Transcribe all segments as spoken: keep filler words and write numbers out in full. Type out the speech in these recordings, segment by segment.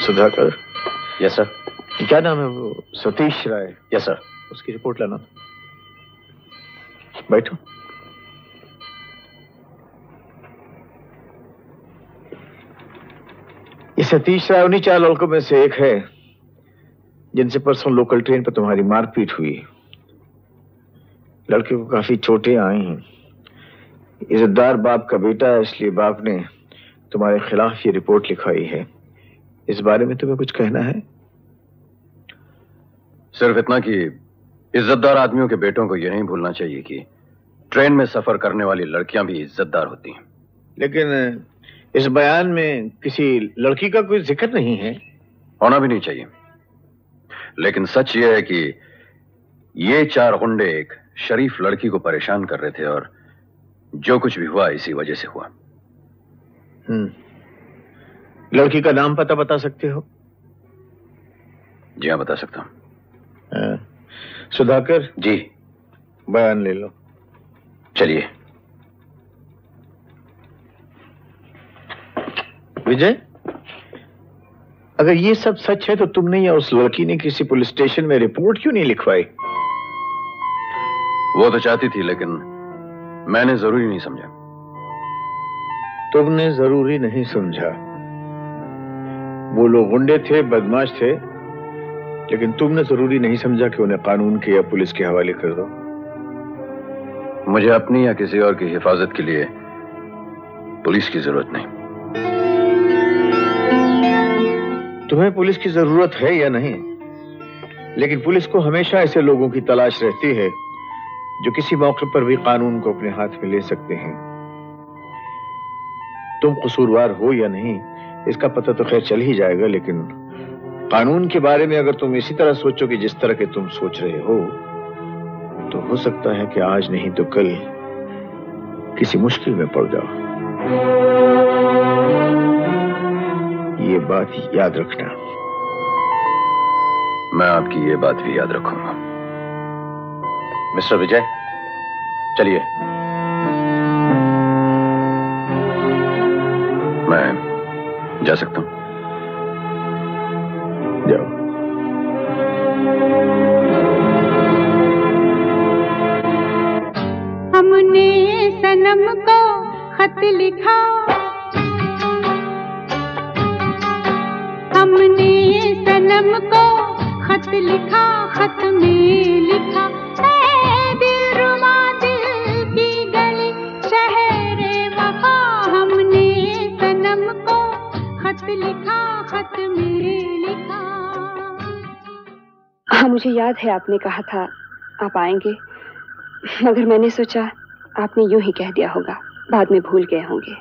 Sudhakar. Yes sir. क्या नाम है वो? सतीश राय। Yes sir. उसकी रिपोर्ट लाना। बैठो। ये सतीश राय उन्हीं चार लड़कों में से एक है जिनसे परसों लोकल ट्रेन पर तुम्हारी मारपीट हुई। लड़के को काफी चोटें आई हैं। इज्जतदार बाप का बेटा है, इसलिए बाप ने तुम्हारे खिलाफ ये रिपोर्ट लिखवाई है। इस बारे में तुम्हें कुछ कहना है? सिर्फ इतना कि इज्जतदार आदमियों के बेटों को यह नहीं भूलना चाहिए कि ट्रेन में सफर करने वाली लड़कियां भी इज्जतदार होती हैं। लेकिन इस बयान में किसी लड़की का कोई जिक्र नहीं है। होना भी नहीं चाहिए। लेकिन सच यह है कि ये चार गुंडे एक शरीफ लड़की को परेशान कर रहे थे और जो कुछ भी हुआ इसी वजह से हुआ। हम्म। लड़की का नाम पता बता सकते हो? जी हाँ, बता सकता हूं। सुधाकर जी, बयान ले लो। चलिए। विजय, अगर ये सब सच है तो तुमने या उस लड़की ने किसी पुलिस स्टेशन में रिपोर्ट क्यों नहीं लिखवाई? वो तो चाहती थी, लेकिन मैंने जरूरी नहीं समझा। तुमने जरूरी नहीं समझा? वो लोग गुंडे थे, बदमाश थे, लेकिन तुमने जरूरी नहीं समझा कि उन्हें कानून के या पुलिस के हवाले कर दो। मुझे अपनी या किसी और की हिफाजत के लिए पुलिस की जरूरत नहीं। तुम्हें पुलिस की जरूरत है या नहीं, लेकिन पुलिस को हमेशा ऐसे लोगों की तलाश रहती है जो किसी मौके पर भी कानून को अपने हाथ में ले सकते हैं। तुम कसूरवार हो या नहीं इसका पता तो खैर चल ही जाएगा, लेकिन कानून के बारे में अगर तुम इसी तरह सोचो कि जिस तरह के तुम सोच रहे हो, तो हो सकता है कि आज नहीं तो कल किसी मुश्किल में पड़ जाओ। ये बात याद रखना। मैं आपकी ये बात भी याद रखूंगा। मिस्टर विजय, चलिए। मैं जा सकता हूं? जाओ। हमने सनम को खत लिखा, हमने सनम को खत लिखा, खत में लिखा ऐ दिलरुबा दिल की गली शहरे वफा। हमने सनम को खत लिखा, खत में लिखा। हाँ, मुझे याद है आपने कहा था आप आएंगे, मगर मैंने सोचा आपने यूं ही कह दिया होगा, बाद में भूल गए होंगे।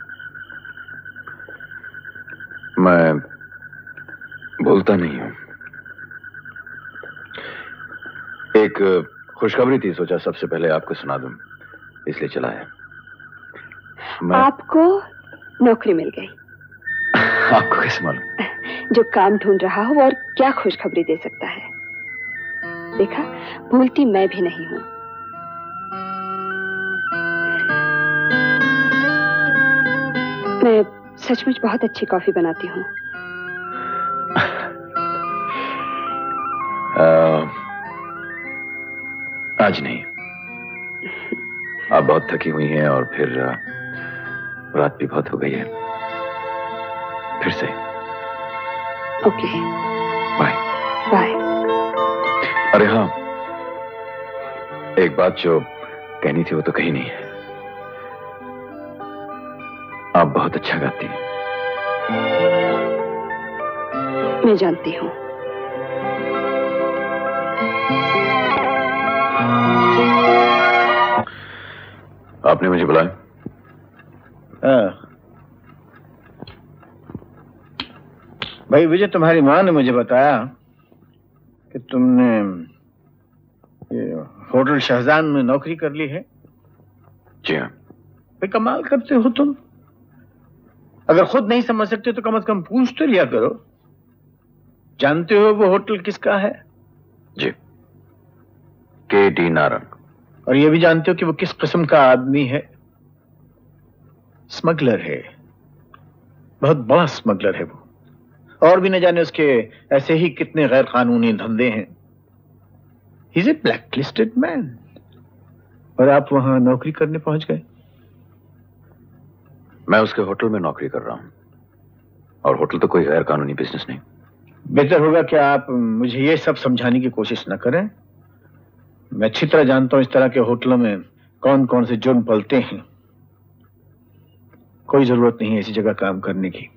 मैं भूलता नहीं हूं। एक खुशखबरी थी, सोचा सबसे पहले आपको सुना दूं, इसलिए चला है। मैं... आपको नौकरी मिल गई। आपको कैसे मालूम? जो काम ढूंढ रहा हो और क्या खुशखबरी दे सकता है। देखा, भूलती मैं भी नहीं हूं। मैं सचमुच बहुत अच्छी कॉफी बनाती हूँ। आज नहीं। आप बहुत थकी हुई हैं और फिर रात भी बहुत हो गई है। फिर से। ओके। बाय। बाय। अरे हाँ, एक बात जो कहनी थी वो तो कही नहीं है। आप बहुत अच्छा गाती हैं। मैं जानती हूँ। आपने मुझे बुलाया? हाँ भाई विजय, तुम्हारी माँ ने मुझे बताया कि तुमने ये होटल शहजान में नौकरी कर ली है। जी हाँ। भाई कमाल करते हो तुम। अगर खुद नहीं समझ सकते तो कम से कम पूछ तो लिया करो। जानते हो वो होटल किसका है? जी, के डी नारंग। और ये भी जानते हो कि वो किस किस्म का आदमी है? स्मगलर है, बहुत बड़ा स्मगलर है वो। और भी न जाने उसके ऐसे ही कितने गैर कानूनी धंधे हैं। He is a blacklisted man. और आप वहां नौकरी करने पहुंच गए? मैं उसके होटल में नौकरी कर रहा हूं, और होटल तो कोई गैर कानूनी बिजनेस नहीं। बेहतर होगा कि आप मुझे ये सब समझाने की कोशिश न करें। मैं अच्छी तरह जानता हूं इस तरह के होटलों में कौन कौन से जुर्म पलते हैं। कोई जरूरत नहीं है ऐसी जगह काम करने की।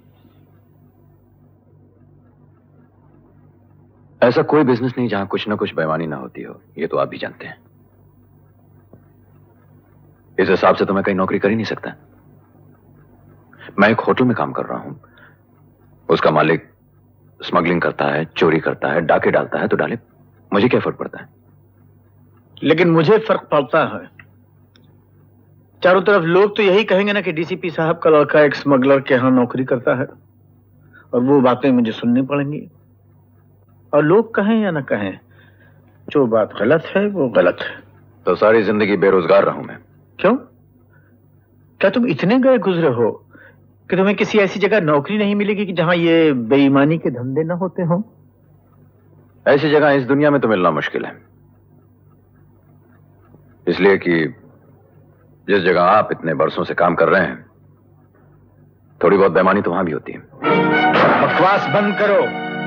ऐसा कोई बिजनेस नहीं जहां कुछ ना कुछ बेईमानी ना होती हो, ये तो आप भी जानते हैं। इस हिसाब से तो मैं कहीं नौकरी कर ही नहीं सकता। मैं एक होटल में काम कर रहा हूं, उसका मालिक स्मगलिंग करता है, चोरी करता है, डाके डालता है, तो डाले, मुझे क्या फर्क पड़ता है? लेकिन मुझे फर्क पड़ता है। चारों तरफ लोग तो यही कहेंगे ना कि डीसीपी साहब का लड़का एक स्मगलर के यहां नौकरी करता है, और वो बातें मुझे सुननी पड़ेंगी। और लोग कहें या ना कहें, जो बात गलत है वो गलत है। तो सारी जिंदगी बेरोजगार रहूं मैं। क्यों? क्या तुम इतने गए गुजरे हो कि तुम्हें किसी ऐसी जगह नौकरी नहीं मिलेगी कि जहां ये बेईमानी के धंधे ना होते हों? ऐसी जगह इस दुनिया में तो मिलना मुश्किल है, इसलिए कि जिस जगह आप इतने बरसों से काम कर रहे हैं, थोड़ी बहुत बेईमानी तो वहां भी होती है। बकवास बंद करो।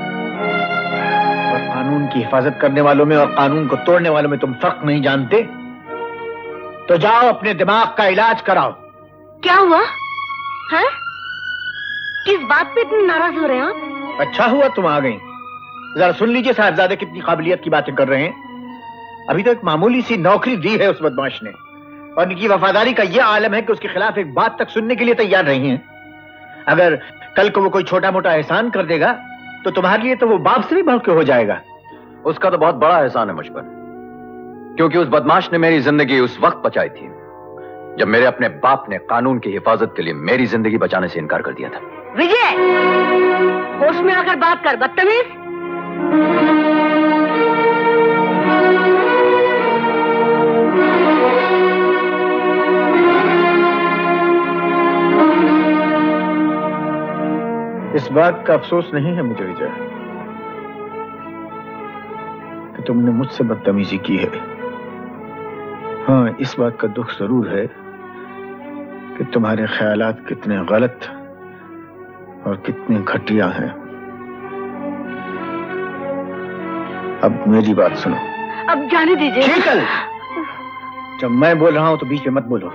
और कानून की हिफाजत करने वालों में और कानून को तोड़ने वालों में तुम फर्क नहीं जानते, तो जाओ अपने दिमाग का इलाज कराओ। क्या हुआ है? किस बात पे इतने नाराज हो रहे हैं आप? अच्छा हुआ तुम आ गई। जरा सुन लीजिए साहबजादे कितनी काबिलियत की बातें कर रहे हैं। अभी तो एक मामूली सी नौकरी दी है उस बदमाश ने, और इनकी वफादारी का यह आलम है कि उसके खिलाफ एक बात तक सुनने के लिए तैयार नहीं है। अगर कल को वो कोई छोटा मोटा एहसान कर देगा तो तुम्हारे लिए तो वो बाप से भी बढ़ के हो जाएगा। उसका तो बहुत बड़ा एहसान है मुझ पर, क्योंकि उस बदमाश ने मेरी जिंदगी उस वक्त बचाई थी जब मेरे अपने बाप ने कानून की हिफाजत के लिए मेरी जिंदगी बचाने से इनकार कर दिया था। विजय, होश में आकर बात कर, बदतमीज। इस बात का अफसोस नहीं है मुझे विजय कि तुमने मुझसे बदतमीजी की है। हाँ, इस बात का दुख जरूर है कि तुम्हारे ख्यालात कितने गलत और कितने घटिया हैं। अब मेरी बात सुनो। अब जाने दीजिए। शीतल, जब मैं बोल रहा हूं तो बीच में मत बोलो।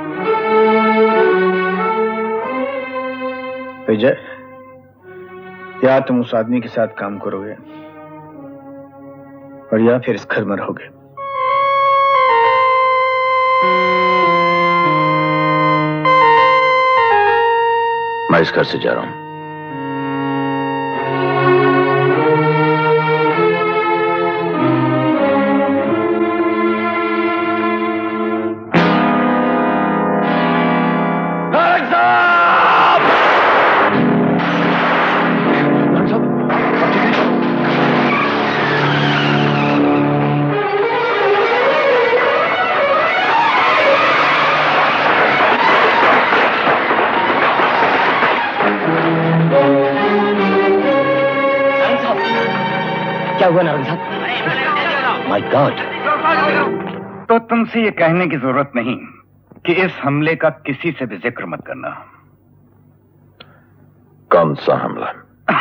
विजय, या तुम उस आदमी के साथ काम करोगे और या फिर इस घर में रहोगे। मैं इस घर से जा रहा हूं। क्या हुआ नारंग साहब? My God. तो तुमसे ये कहने की जरूरत नहीं कि इस हमले का किसी से भी जिक्र मत करना। कौन सा हमला?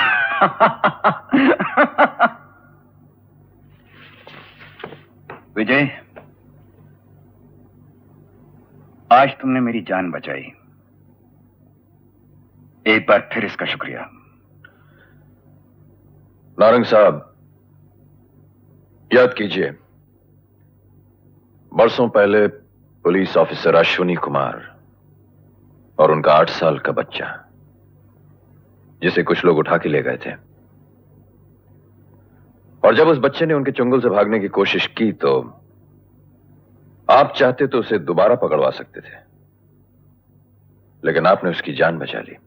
विजय, आज तुमने मेरी जान बचाई। एक बार फिर इसका शुक्रिया। नारंग साहब, याद कीजिए, बरसों पहले पुलिस ऑफिसर अश्विनी कुमार और उनका आठ साल का बच्चा, जिसे कुछ लोग उठा के ले गए थे, और जब उस बच्चे ने उनके चंगुल से भागने की कोशिश की तो आप चाहते तो उसे दोबारा पकड़वा सकते थे, लेकिन आपने उसकी जान बचा ली।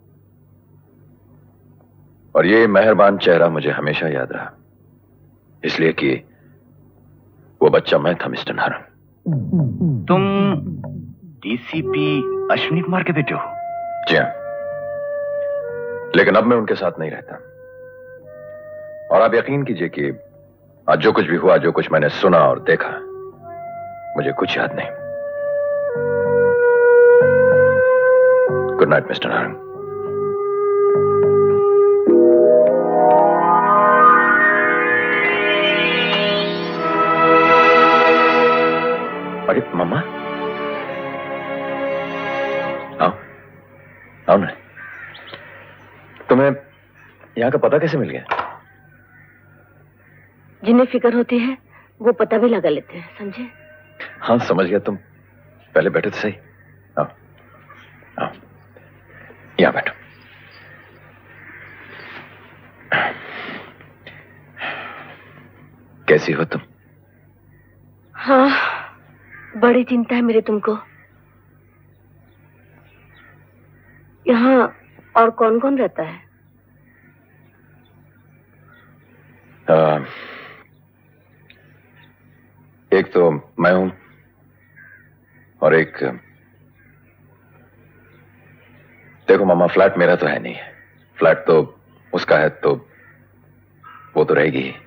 और ये मेहरबान चेहरा मुझे हमेशा याद रहा, इसलिए कि वो बच्चा मैं था, मिस्टर नारंग। तुम डीसीपी अश्विनी कुमार के बेटे हो? जी हाँ, लेकिन अब मैं उनके साथ नहीं रहता। और आप यकीन कीजिए कि आज जो कुछ भी हुआ, जो कुछ मैंने सुना और देखा, मुझे कुछ याद नहीं। Good night mister Narang. अरे मम्मा, आओ आओ ना। तुम्हें यहाँ का पता कैसे मिल गया? जिन्हें फिक्र होती है वो पता भी लगा लेते हैं, समझे? हाँ समझ गया। तुम पहले बैठो तो सही। आओ आओ, यहाँ बैठो। कैसी हो तुम? हाँ, बड़ी चिंता है मेरी तुमको। यहाँ और कौन कौन रहता है? आ, एक तो मैं हूं और एक, देखो मामा, फ्लैट मेरा तो है नहीं, फ्लैट तो उसका है, तो वो तो रहेगी ही।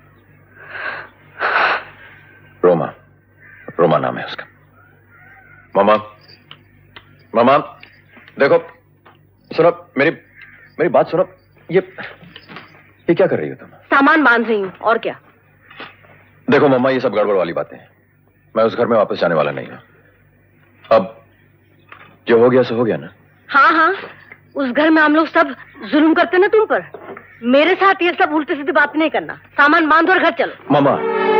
रोमा, रोमा नाम है उसका। मामा, मामा देखो, सुनो मेरी मेरी बात सुनो। ये ये क्या कर रही हो तुम? सामान बांध रही हूँ, और क्या? देखो मम्मा, ये सब गड़बड़ वाली बातें हैं। मैं उस घर में वापस जाने वाला नहीं हूं। अब जो हो गया सो हो गया ना। हाँ हाँ, उस घर में हम लोग सब जुल्म करते ना तुम पर। मेरे साथ ये सब उल्टे सीधे बात नहीं करना। सामान बांधो और घर चलो। मामा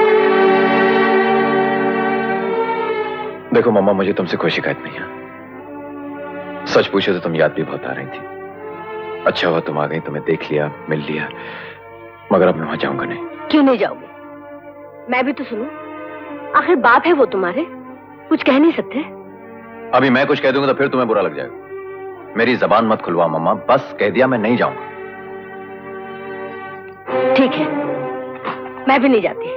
देखो मम्मा, मुझे तुमसे कोई शिकायत नहीं है। सच पूछे तो तुम याद भी बहुत आ रही थी। अच्छा हुआ तुम आ गई, तुम्हें देख लिया, मिल लिया, मगर अब मैं वहां जाऊंगा नहीं। क्यों नहीं जाओगे? मैं भी तो सुनूं। आखिर बाप है वो तुम्हारे, कुछ कह नहीं सकते? अभी मैं कुछ कह दूंगा तो फिर तुम्हें बुरा लग जाएगा। मेरी जबान मत खुलवा मम्मा, बस कह दिया मैं नहीं जाऊंगा। ठीक है, मैं भी नहीं जाती।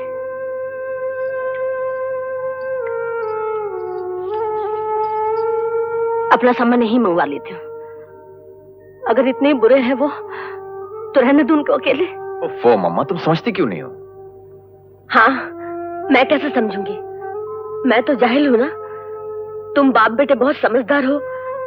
अपना सामान नहीं मंगवा लेती हूँ। अगर इतने बुरे हैं वो, तो रहने दो उनको अकेले। ओफो मम्मा, तुम समझती क्यों नहीं हो? हाँ, मैं कैसे समझूंगी? मैं तो जाहिल हूं ना। तुम बाप बेटे बहुत समझदार हो।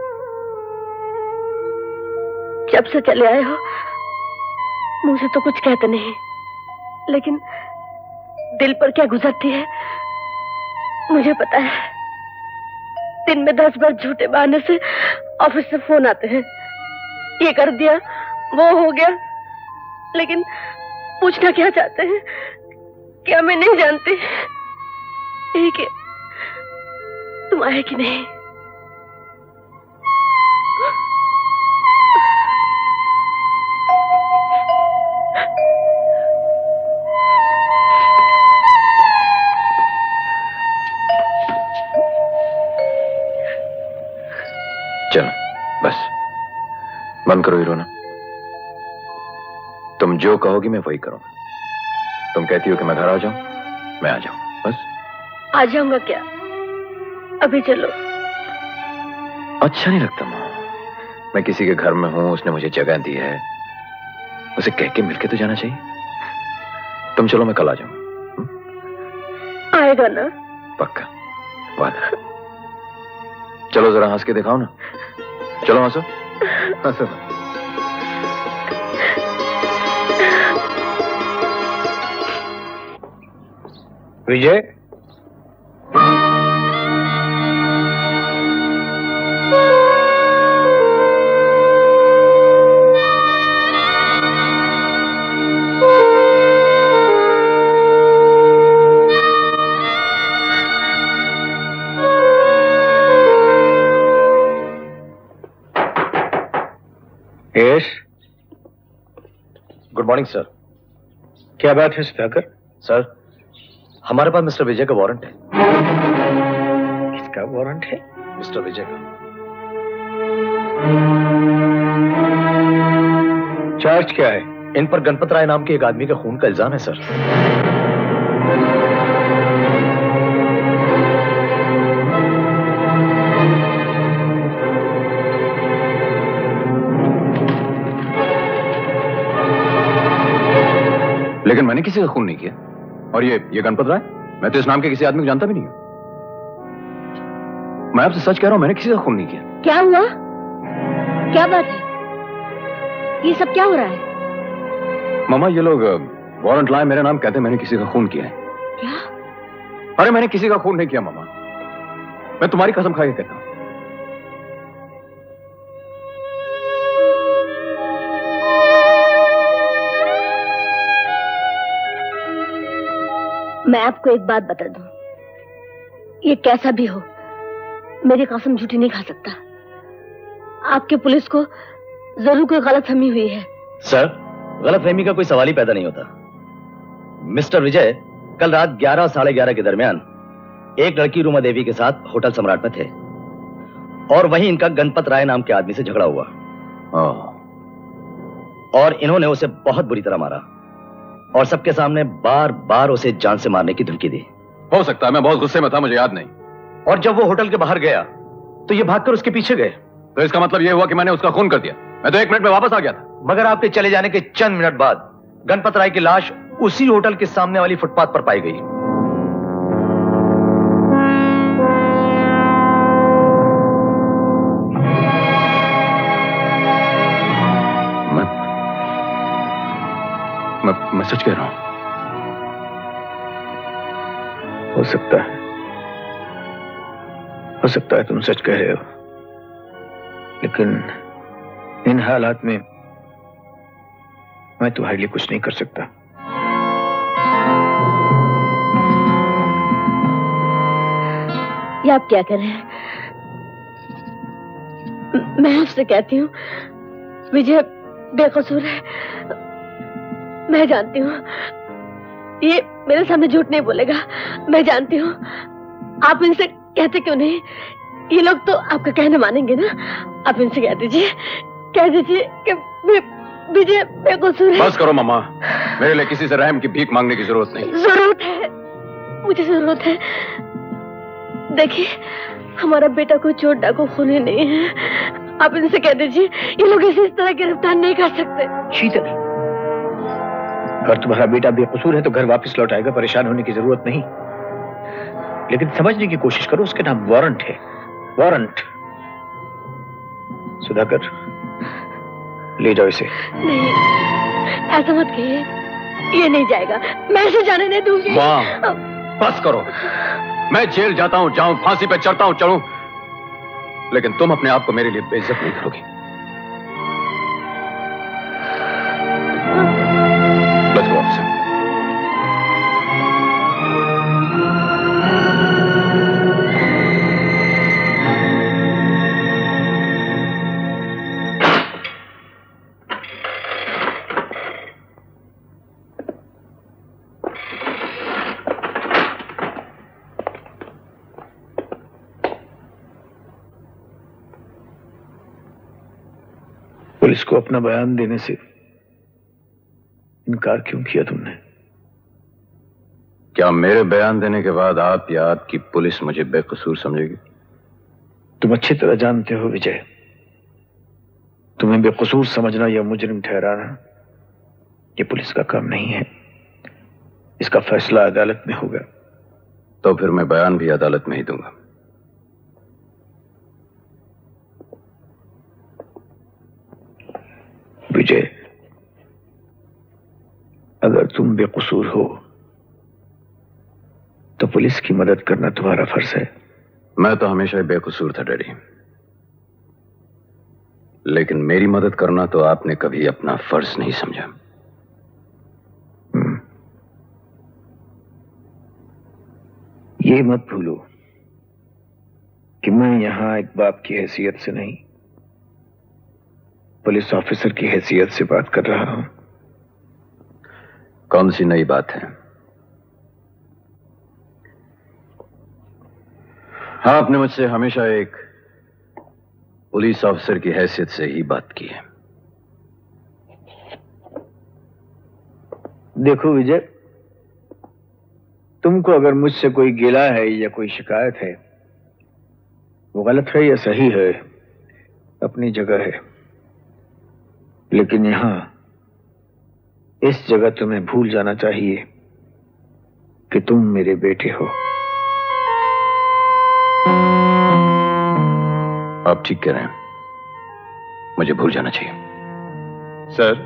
जब से चले आए हो मुझे तो कुछ कहते नहीं, लेकिन दिल पर क्या गुजरती है मुझे पता है। दिन में दस बार झूठे बहाने से ऑफिस से फोन आते हैं, ये कर दिया, वो हो गया, लेकिन पूछना क्या चाहते हैं क्या मैं नहीं जानती। यही कि तुम आए कि नहीं। चलो बस बंद करो ये रोना। तुम जो कहोगी मैं वही करूंगा। तुम कहती हो कि मैं घर आ जाऊं, मैं आ जाऊं, बस। आ जाऊंगा क्या? अभी चलो। अच्छा नहीं लगता मां, मैं किसी के घर में हूं, उसने मुझे जगह दी है, उसे कह के मिलके तो जाना चाहिए। तुम चलो, मैं कल आ जाऊंगा। आएगा ना? पक्का, वादा। चलो जरा हंस के दिखाओ ना। चलो हंसो, हंसो। Vijay, yes, good morning sir. क्या बात है सुधाकर? सर, हमारे पास मिस्टर विजय का वारंट है। किसका वारंट है? मिस्टर विजय का। चार्ज क्या है? इन पर गणपत राय नाम के एक आदमी का खून का इल्जाम है सर। लेकिन मैंने किसी का खून नहीं किया। और ये ये गणपत राय, मैं तो इस नाम के किसी आदमी को जानता भी नहीं हूं। मैं आपसे सच कह रहा हूं, मैंने किसी का खून नहीं किया। क्या हुआ? क्या बात है? ये सब क्या हो रहा है? मामा, ये लोग वारंट लाए मेरे नाम, कहते मैंने किसी का खून किया है। क्या? अरे मैंने किसी का खून नहीं किया मामा, मैं तुम्हारी कसम खा के कहता हूं। मैं आपको एक बात बता दूं, ये कैसा भी हो, मेरी कसम झूठी नहीं खा सकता। आपके पुलिस को जरूर कोई गलतफहमी हुई है। सर, गलतफहमी का कोई सवाल ही पैदा नहीं होता। मिस्टर विजय कल रात ग्यारह साढ़े ग्यारह के दरमियान एक लड़की रूमा देवी के साथ होटल सम्राट में थे और वहीं इनका गणपत राय नाम के आदमी से झगड़ा हुआ और इन्होंने उसे बहुत बुरी तरह मारा और सबके सामने बार बार उसे जान से मारने की धमकी दी। हो सकता है, मैं बहुत गुस्से में था, मुझे याद नहीं। और जब वो होटल के बाहर गया तो ये भागकर उसके पीछे गए। तो इसका मतलब ये हुआ कि मैंने उसका खून कर दिया। मैं तो एक मिनट में वापस आ गया था। मगर आपके चले जाने के चंद मिनट बाद गणपत राय की लाश उसी होटल के सामने वाली फुटपाथ पर पाई गई। मैं मैं, मैं सच कह रहा हूं। हो सकता है, हो सकता है तुम सच कह रहे हो, लेकिन इन हालात में मैं तुम्हारे लिए कुछ नहीं कर सकता। ये आप क्या कर रहे हैं? मैं आपसे कहती हूँ, विजय बेकसूर है। मैं जानती हूँ ये मेरे सामने झूठ नहीं बोलेगा, मैं जानती हूँ। आप इनसे कहते क्यों नहीं? ये लोग तो आपका कहना मानेंगे ना। आप इनसे कह दीजिए, कह दीजिए कि विजय बेकसूर है। बस करो मामा, मेरे लिए किसी से रहम की भीख मांगने की जरूरत नहीं। जरूरत है, मुझे जरूरत है। देखिए, हमारा बेटा कोई चोट डाकू खूनी नहीं है। आप इनसे कह दीजिए, ये लोग इसे इस तरह गिरफ्तार नहीं कर सकते। शीतल, अगर तुम्हारा बेटा बेकसूर है तो घर वापस लौट आएगा, परेशान होने की जरूरत नहीं। लेकिन समझने की कोशिश करो, उसके नाम वारंट है, वारंट। सुधाकर, ले जाओ इसे। नहीं, ऐसा मत कहिए, ये नहीं जाएगा। मैं इसे जाने नहीं दूंगी। माँ, बस करो। मैं जेल जाता हूं, जाऊं, फांसी पे चढ़ता हूं, चढ़ूं, लेकिन तुम अपने आप को मेरे लिए बेइज्जत नहीं करोगी। Let's go, officer. पुलिस को अपना बयान देने से इनकार क्यों किया तुमने? क्या मेरे बयान देने के बाद आप या आपकी पुलिस मुझे बेकसूर समझेगी? तुम अच्छी तरह जानते हो विजय, तुम्हें बेकसूर समझना या मुजरिम ठहराना ये पुलिस का काम नहीं है। इसका फैसला अदालत में होगा। तो फिर मैं बयान भी अदालत में ही दूंगा। विजय, अगर तुम बेकसूर हो तो पुलिस की मदद करना तुम्हारा फर्ज है। मैं तो हमेशा ही बेकसूर था डैडी, लेकिन मेरी मदद करना तो आपने कभी अपना फर्ज नहीं समझा। ये मत भूलो कि मैं यहां एक बाप की हैसियत से नहीं, पुलिस ऑफिसर की हैसियत से बात कर रहा हूं। कौन सी नई बात है? हाँ, आपने मुझसे हमेशा एक पुलिस ऑफिसर की हैसियत से ही बात की है। देखो विजय, तुमको अगर मुझसे कोई गिला है या कोई शिकायत है, वो गलत है या सही है, अपनी जगह है। लेकिन यहां इस जगह तुम्हें भूल जाना चाहिए कि तुम मेरे बेटे हो। आप ठीक कह रहे हैं, मुझे भूल जाना चाहिए। सर,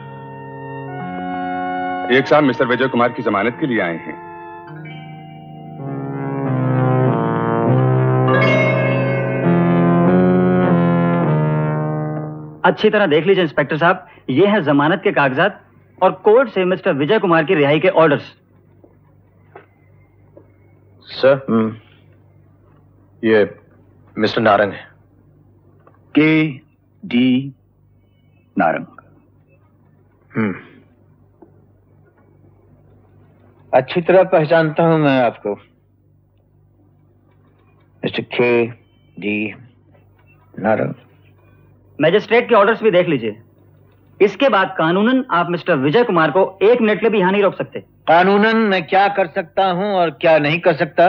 एक साहब मिस्टर विजय कुमार की जमानत के लिए आए हैं। अच्छी तरह देख लीजिए इंस्पेक्टर साहब, ये है जमानत के कागजात और कोर्ट से मिस्टर विजय कुमार की रिहाई के ऑर्डर्स। सर, ये मिस्टर नारंग है। K D Narang. हम्म अच्छी तरह पहचानता हूं मैं आपको, mister K D Narang. Magistrate के ऑर्डर्स भी देख लीजिए। इसके बाद कानूनन आप मिस्टर विजय कुमार को एक मिनट के लिए भी यहां नहीं रोक सकते। कानूनन मैं क्या कर सकता हूं और क्या नहीं कर सकता,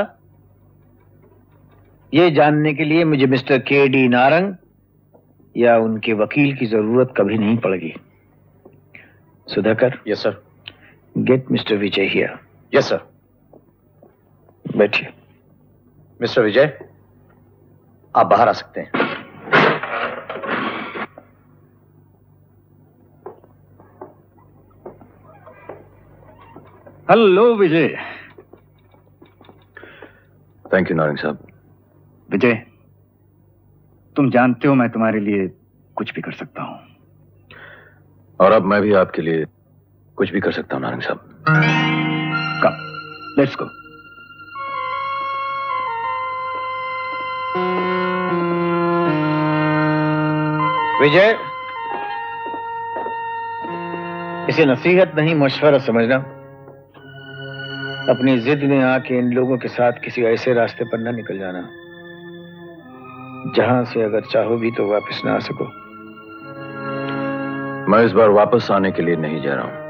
ये जानने के लिए मुझे मिस्टर के डी नारंग या उनके वकील की जरूरत कभी नहीं पड़ेगी। Sudhakar. Yes sir. Get mister Vijay here. Yes sir. बैठिए। मिस्टर विजय, आप बाहर आ सकते हैं। Hello Vijay. Thank you Narang साहब। विजय, तुम जानते हो मैं तुम्हारे लिए कुछ भी कर सकता हूं। और अब मैं भी आपके लिए कुछ भी कर सकता हूं नारंग साहब। कम, लेट्स गो। विजय, इसे नसीहत नहीं मशवरा समझना। अपनी जिद में आके इन लोगों के साथ किसी ऐसे रास्ते पर न निकल जाना जहां से अगर चाहो भी तो वापस ना आ सको। मैं इस बार वापस आने के लिए नहीं जा रहा हूं।